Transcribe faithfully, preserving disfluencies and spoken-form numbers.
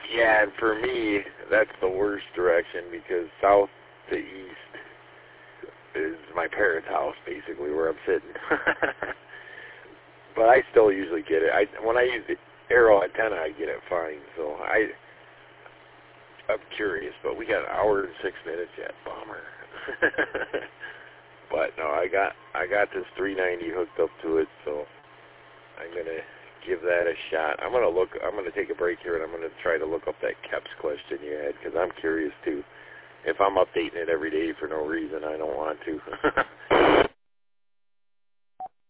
Yeah, and for me, that's the worst direction because south to east is my parents' house, basically, where I'm sitting. But I still usually get it. I when I use the arrow antenna, I get it fine. So I, I'm curious, but we got an hour and six minutes yet. Bummer. But no, I got I got this three ninety hooked up to it, so I'm gonna give that a shot. I'm gonna look. I'm gonna take a break here, and I'm gonna try to look up that K E P S question you had because I'm curious too. If I'm updating it every day for no reason, I don't want to.